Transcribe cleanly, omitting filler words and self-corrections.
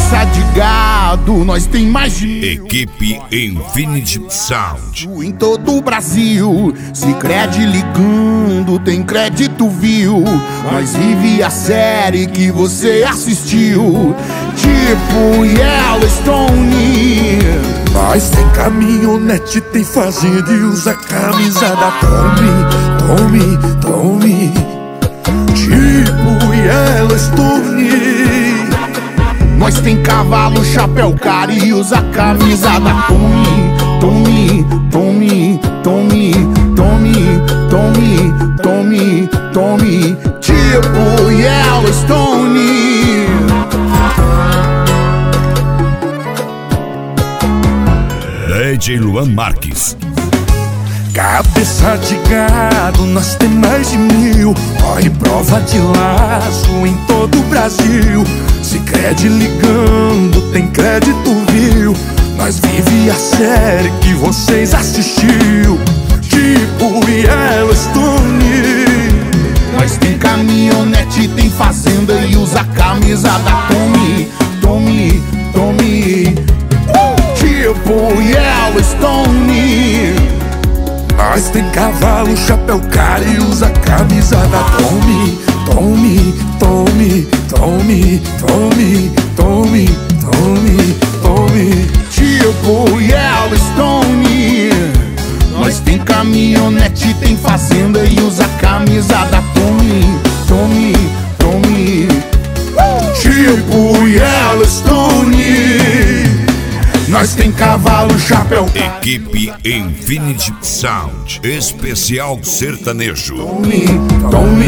cabeça de gado, nós tem mais de 1000. Equipe Infinity Sound. Em todo o Brasil, Sicredi ligando, tem crédito, viu? Nós vive a série que você assistiu, tipo Yellowstone. Nós tem caminhonete, tem fazenda e usa camisa da Tommy, tipo Yellowstone. Nós tem cavalo, chapéu caro e usa camisa da Tommy, tipo Yellowstone. DJ Luan Marques. Cabeça de gado, nós tem mais de 1000. Corre prova de laço em todo o Brasil. Sicredi ligando, tem crédito, viu? Nós vive a série que vocês assistiu, tipo Yellowstone. Nós tem caminhonete, tem fazenda e usa camisa da Tommy, tipo Yellowstone. Nós tem cavalo, chapéu caro e usa camisa da Tommy, tipo Yellowstone. Nós tem caminhonete, tem fazenda e usa camisa da Tommy, tipo Yellowstone. Nós tem cavalo, chapéu. Equipe Infinity Sound. Especial sertanejo. Tommy,